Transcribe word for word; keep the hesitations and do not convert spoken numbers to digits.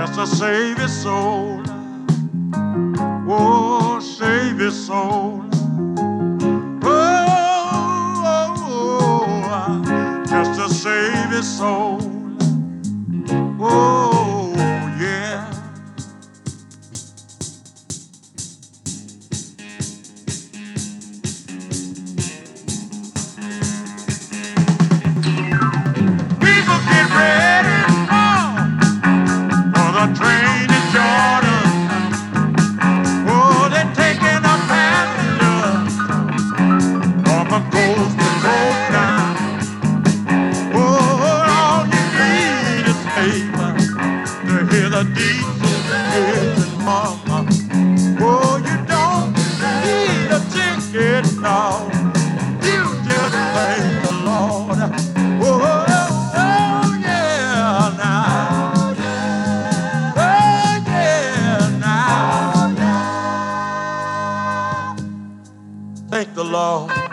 just to save his soul. Oh, save his soul. Oh, oh, oh, just to save his soul. Oh, yeah. People get ready oh, for the train to Jordan. Oh, they're taking a passenger from a coast to coast now. Oh, all you need is paper to hear the diesel mama. Oh, you don't need a ticket, no. You just thank the Lord. Oh, oh, oh yeah, now. Oh, yeah, now. Thank the Lord.